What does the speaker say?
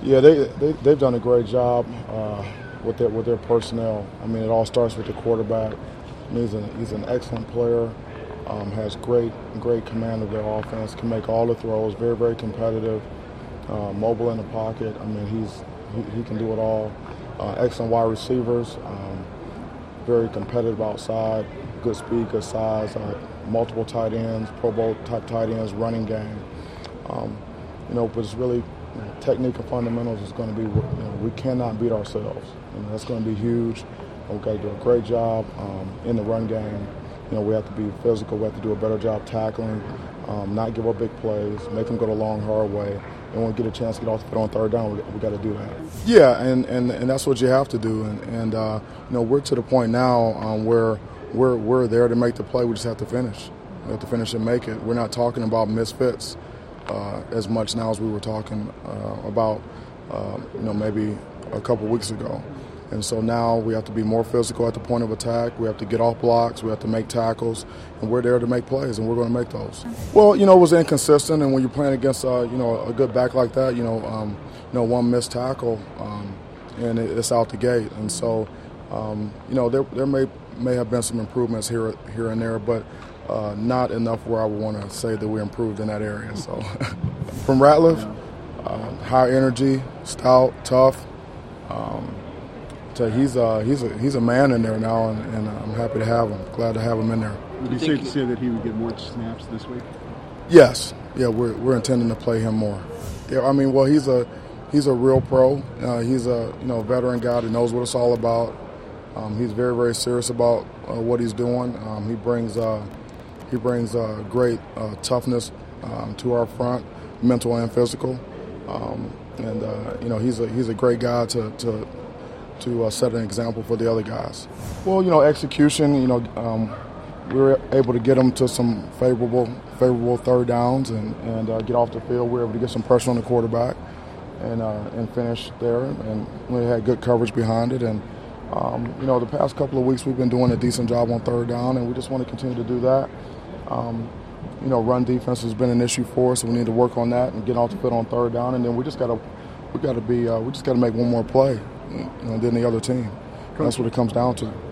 Yeah, they've done a great job with their personnel. I mean, it all starts with the quarterback. I mean, he's an excellent player. Has great command of their offense. Can make all the throws. Very competitive. Mobile in the pocket. I mean, he can do it all. Excellent wide receivers. Very competitive outside. Good speed, good size. Multiple tight ends, Pro Bowl type tight ends. Running game. But it's really technique and fundamentals is going to be. We cannot beat ourselves. That's going to be huge. We've got to do a great job in the run game. We have to be physical. We have to do a better job tackling, not give up big plays, make them go the long, hard way. And when we get a chance to get off the field on third down, we got to do that. Yeah, and that's what you have to do. And we're to the point now where we're there to make the play. We just have to finish. We have to finish and make it. We're not talking about misfits as much now as we were talking about, maybe a couple weeks ago. And so now we have to be more physical at the point of attack. We have to get off blocks. We have to make tackles. And we're there to make plays, and we're going to make those. Well, it was inconsistent. And when you're playing against, a good back like that, one missed tackle, and it's out the gate. And so, there may have been some improvements here and there, but not enough where I would want to say that we improved in that area. So, from Ratliff, high energy, stout, tough. He's a man in there now, and I'm happy to have him. Glad to have him in there. Would you safe to say that he would get more snaps this week? Yes. Yeah, we're intending to play him more. Yeah, I mean, well, he's a real pro. He's a veteran guy that knows what it's all about. He's very serious about what he's doing. He brings great toughness to our front, mental and physical. He's a great guy to set an example for the other guys. Well, execution, we were able to get them to some favorable third downs and get off the field. We were able to get some pressure on the quarterback and finish there. And we had good coverage behind it. And, the past couple of weeks we've been doing a decent job on third down, and we just want to continue to do that. Run defense has been an issue for us, and we need to work on that and get off the field on third down. And then we just got to make one more play than the other team. That's what it comes down to.